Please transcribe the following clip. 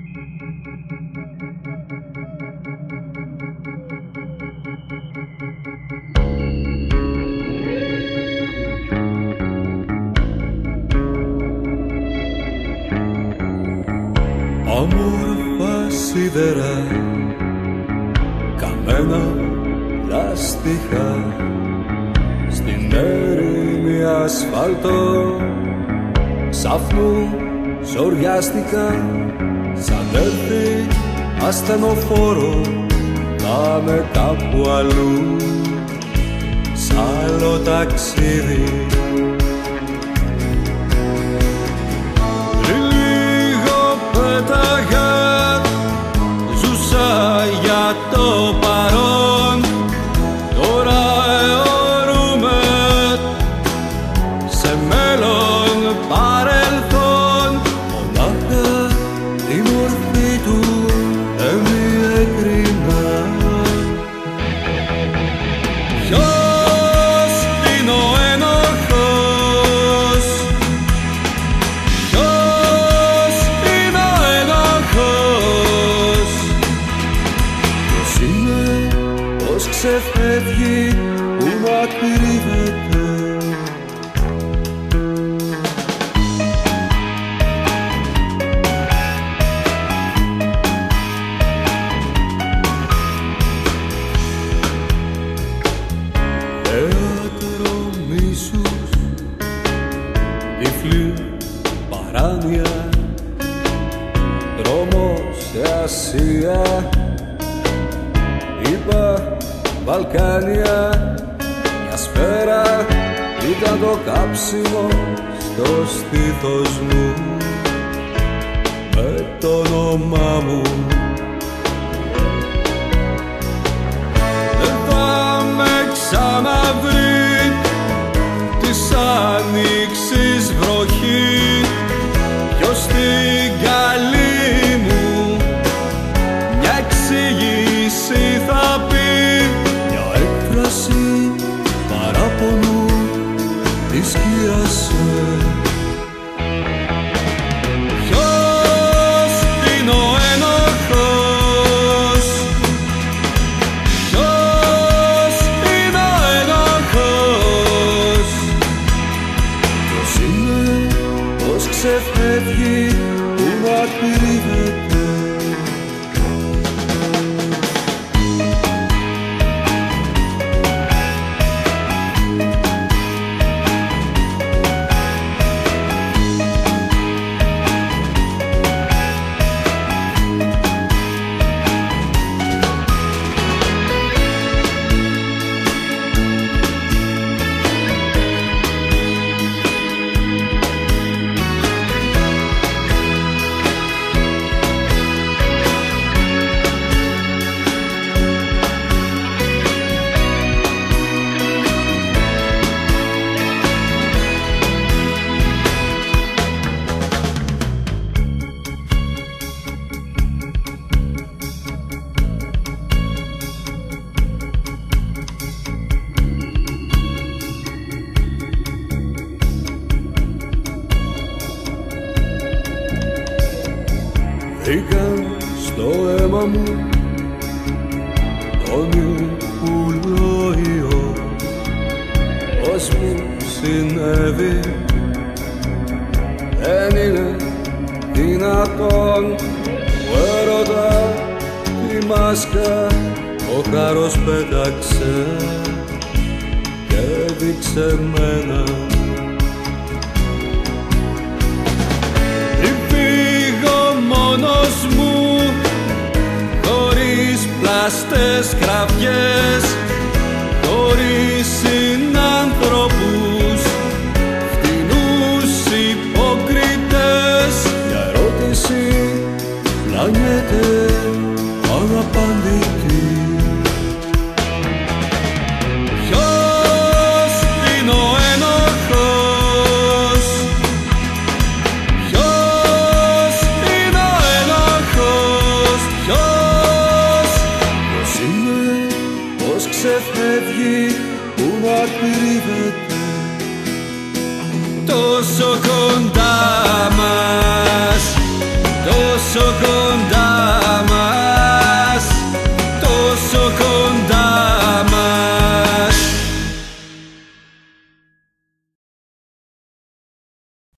Όμορφα σίδερα, καμένα λάστιχα, στην έρημη ασφάλτο ξαφνού ζοριάστηκα, σαν έρθει ασθενοφόρο να με κάπου αλλού, σ' άλλο ταξίδι. Ζούσα για το παρόν, τώρα αιωρούμε σε μέλλον παρελθόν. Μονάχα τη μορφή του εμιεκρινά. Ποιος είναι ο ένοχος, ποιος είναι ο ένοχος, ποιος είναι, πως ξεφεύγει, που να κρύβεται. Θέατρο μίσους, τυφλή παράνοια, δρόμος σε Ασία, είπα Βαλκάνια. Μια σφαίρα ήταν το κάψιμο στο στήθος μου, με το όνομά μου. Δεν θα με ξαναβρει της άνοιξης βροχή, ποιος στην καλή μου μια εξήγηση θα πει, μια έκφραση παράπονου τη σκίασε. Ποιος είναι ο ένοχος, ποιος είναι ο ένοχος, ποιος είναι, πως ξεφεύγει, που να κρύβεται. Βρήκαν στο αίμα μου τον υπουλόιο, πως μου συνέβη δεν είναι δυνατόν. Ο έρωτα τη μάσκα ο χάρος πέταξε και έδειξε μένα. Μόνος μου, χωρίς πλαστές κραυγές, χωρίς συνάνθρωπους, φτηνούς υποκριτές. Μια ερώτηση πλανιέται αναπαντητή. Ποιος είναι ο ένοχος, ξεφεύγει, που να κρύβεται. Τόσο κοντά μας, τόσο κοντά πίσω